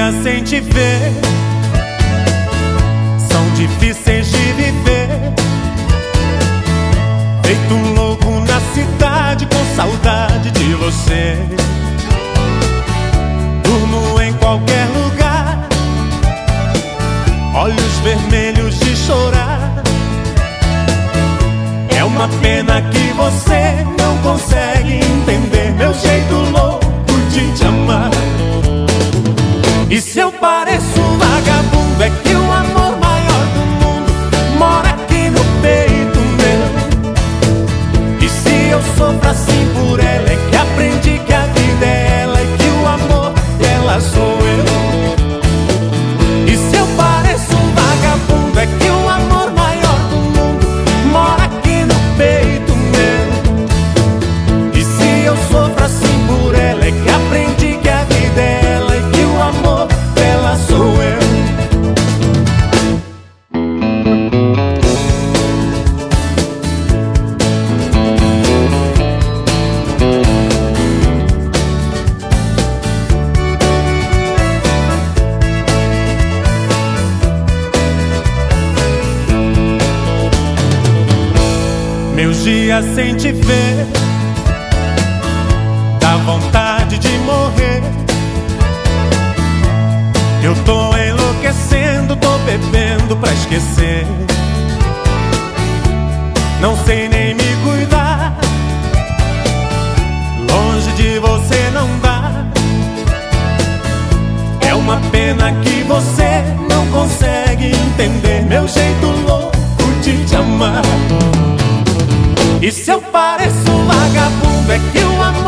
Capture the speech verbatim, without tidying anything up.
dias sem te ver são difíceis de viver. Feito um louco na cidade com saudade de você. Durmo em qualquer lugar, olhos vermelhos de chorar. É uma pena que você não consegue entender meu jeito louco de te amar. E se eu pareço um vagabundo, é que o amor maior do mundo mora aqui no peito meu. E se eu sofro assim por ela, é que aprendi que a vida é ela e que o amor dela sou eu. E se eu pareço um vagabundo, é que o amor maior do mundo mora aqui no peito meu. E se eu sofro assim por ela, é que aprendi que a vida é ela e que o amor dela sou eu. Meus dias sem te ver dá vontade de morrer. Eu tô enlouquecendo, tô bebendo pra esquecer. Não sei nem me cuidar, longe de você não dá. É uma pena que você não consegue entender meu jeito louco de te amar. E se eu pareço um vagabundo, é que o amor